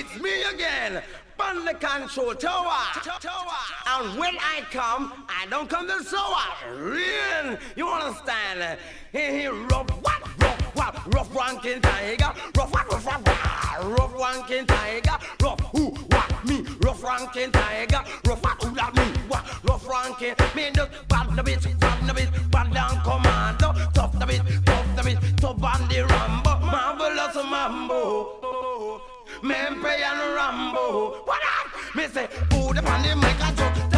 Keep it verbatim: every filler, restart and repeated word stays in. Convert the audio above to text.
it's me again, on the control tower. And when I come, I don't come to sour. Real, you understand? He rough what, rough what, rough ranking tiger, rough what, rough what, rough ranking tiger, rough who, what, me, rough ranking tiger, rough what, who that me, what, rough ranking, me just bad the bit, bad the bit, bad down commando, tough the bit, tough the bit, tough on the Rambo, marvelous mambo. Men pay and Rambo. What up? Me say, put up on the mic and talk.